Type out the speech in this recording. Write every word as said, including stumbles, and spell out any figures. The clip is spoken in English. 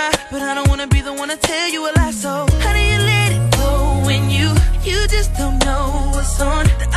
lie, but I don't wanna be the one to tell you a lie. So how do you let it go when you, you just don't know what's on the